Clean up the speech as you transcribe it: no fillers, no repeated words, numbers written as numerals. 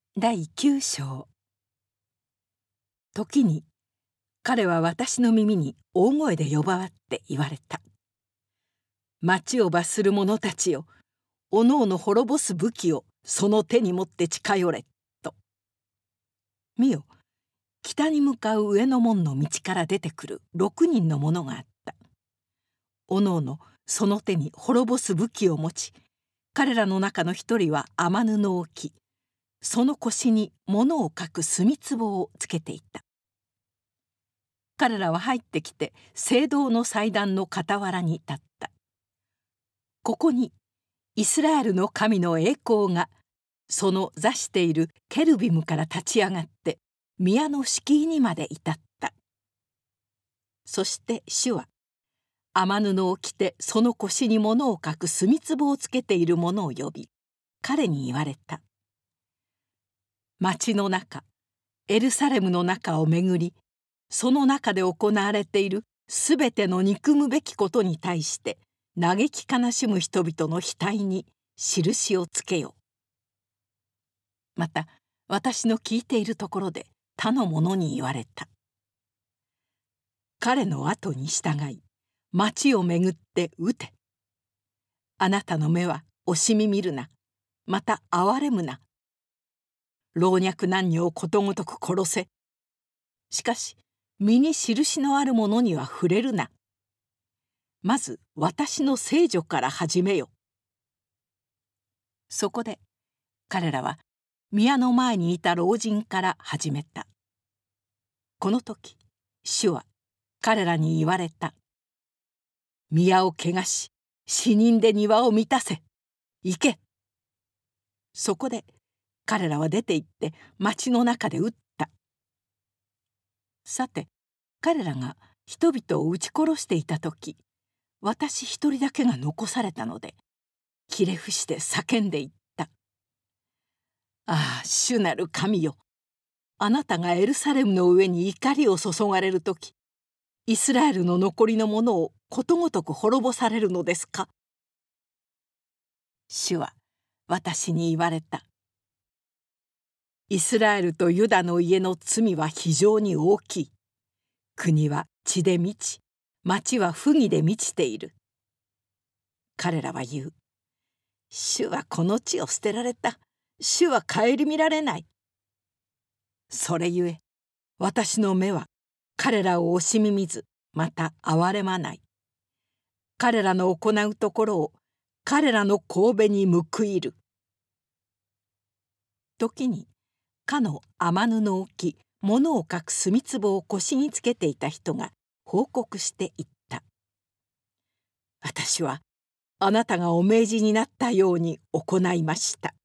第9章。時に彼は私の耳に大声で呼ばわって言われた。町を罰する者たちよ、おのおの滅ぼす武器をその手に持って近寄れと。見よ、北に向かう上の門の道から出てくる6人の者があった。おのおのその手に滅ぼす武器を持ち、彼らの中の一人は雨布を着、その腰に物を書く墨壺をつけていた。彼らは入ってきて聖堂の祭壇の傍らに立った。ここにイスラエルの神の栄光がその座しているケルビムから立ち上がって宮の敷居にまで至った。そして主は雨布を着てその腰に物を書く墨壺をつけている者を呼び、彼に言われた。町の中、エルサレムの中を巡り、その中で行われているすべての憎むべきことに対して嘆き悲しむ人々の額に印をつけよう。また私の聞いているところで他の者に言われた。彼の後に従い町を巡って撃て。あなたの目は惜しみ見るな、また憐れむな。老若男女をことごとく殺せ。しかし身に印のあるものには触れるな。まず私の聖女から始めよ。そこで彼らは宮の前にいた老人から始めた。この時主は彼らに言われた。宮を汚し死人で庭を満たせ。行け。そこで彼らは出て行って町の中で撃った。さて彼らが人々を撃ち殺していた時、私一人だけが残されたので、ひれ伏して叫んでいった。ああ、主なる神よ、あなたがエルサレムの上に怒りを注がれる時、イスラエルの残りのものをことごとく滅ぼされるのですか。主は私に言われた。イスラエルとユダの家の罪は非常に大きい。国は血で満ち、町は不義で満ちている。彼らは言う。主はこの地を捨てられた。主は顧みられない。それゆえ、私の目は彼らを惜しみ見ず、また憐れまない。彼らの行うところを彼らの頭に報いる。時にかの雨布を着、物を書く墨壺を腰につけていた人が報告して言った。私はあなたがお命じになったように行いました。